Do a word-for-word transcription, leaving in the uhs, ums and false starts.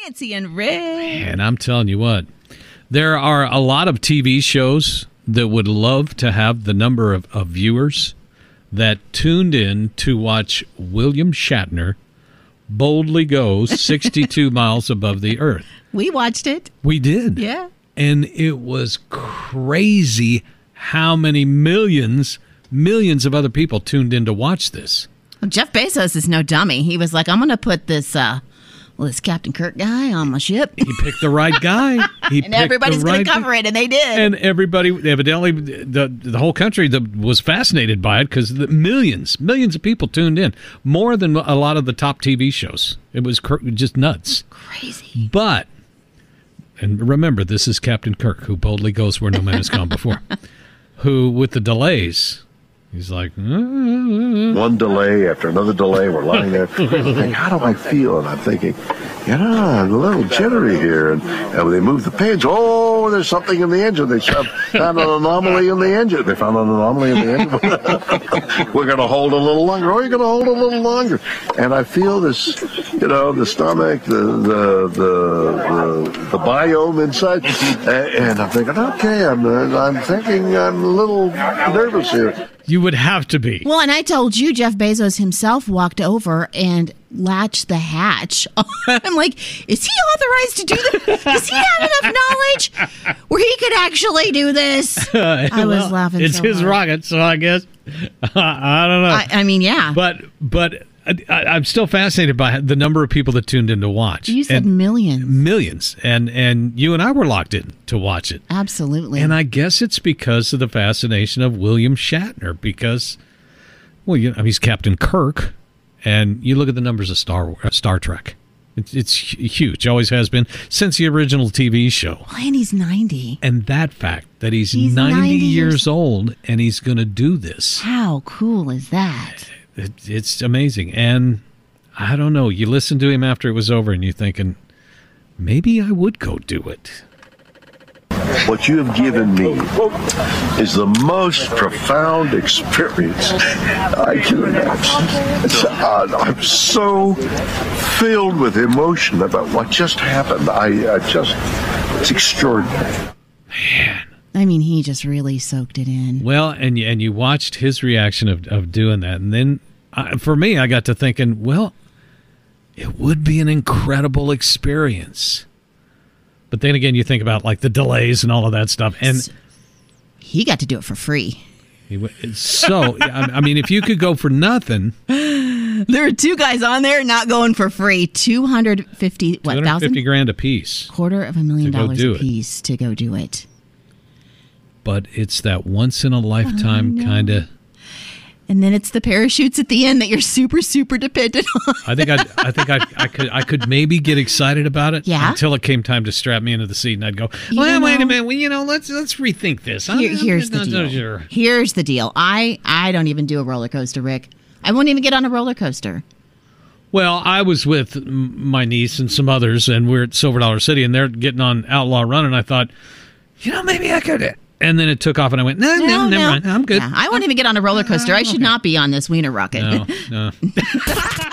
Nancy and Rick. And I'm telling you what, there are a lot of T V shows that would love to have the number of, of viewers that tuned in to watch William Shatner boldly go sixty-two miles above the earth. We watched it. We did. Yeah. And it was crazy how many millions, millions of other people tuned in to watch this. Well, Jeff Bezos is no dummy. He was like, I'm going to put this, uh, well, this Captain Kirk guy on my ship. He picked the right guy. He and everybody's going to cover it, and they did. And everybody, evidently, the the whole country that was fascinated by it because millions, millions of people tuned in. More than a lot of the top T V shows. It was cr- just nuts. Crazy. But, and remember, this is Captain Kirk, who boldly goes where no man has gone before. Who, with the delays, he's like... Uh, One delay after another delay. We're lying there. Thinking, how do I feel? And I'm thinking, you know, I'm a little jittery here. And, and when they move the page, oh, there's something in the engine. They found an anomaly in the engine. They found an anomaly in the engine. We're going to hold a little longer. Oh, you're going to hold a little longer. And I feel this, you know, the stomach, the the the, the, the biome inside. And I'm thinking, okay, I'm, I'm thinking I'm a little nervous here. You would have to be. Well, and I told you, Jeff Bezos himself walked over and latched the hatch. I'm like, is he authorized to do this? Does he have enough knowledge where he could actually do this? I was well, laughing It's so his hard. rocket, so I guess. I don't know. I, I mean, yeah. But, but I, I'm still fascinated by the number of people that tuned in to watch. You said and millions. Millions. And, and you and I were locked in to watch it. Absolutely. And I guess it's because of the fascination of William Shatner because, well, you know, he's Captain Kirk, and you look at the numbers of Star uh, Star Trek. It's, it's huge. Always has been since the original T V show. Well, and he's ninety. And that fact that he's, He's ninety, ninety years years old and he's going to do this. How cool is that? It, it's amazing. And I don't know. You listen to him after it was over and you're thinking, maybe I would go do it. What you have given me is the most profound experience I can imagine. It's, uh, I'm so filled with emotion about what just happened. I, I just, it's extraordinary. Man. I mean, he just really soaked it in. Well, and you, and you watched his reaction of, of doing that. And then I, for me, I got to thinking, well, it would be an incredible experience. But then again, you think about like the delays and all of that stuff. And he got to do it for free. He, so, I mean, if you could go for nothing. There were two guys on there not going for free. two hundred fifty, what, two hundred fifty grand a piece. Quarter of a million dollars a it. piece to go do it. But it's that once in a lifetime kind of. And then it's the parachutes at the end that you're super, super dependent on. I think I, I think I, I could, I could maybe get excited about it. Yeah? Until it came time to strap me into the seat, and I'd go, You well, know- wait a minute, well, you know, let's let's rethink this. Here- I'm- here's I'm the not so deal. sure. Here's the deal. I, I don't even do a roller coaster, Rick. I won't even get on a roller coaster. Well, I was with m- my niece and some others, and we're at Silver Dollar City, and they're getting on Outlaw Run, and I thought, you know, maybe I could. And then it took off, and I went, no, no, No, never no. mind, I'm good. Yeah, I won't even get on a roller coaster. I should not be on this wiener rocket. No, no.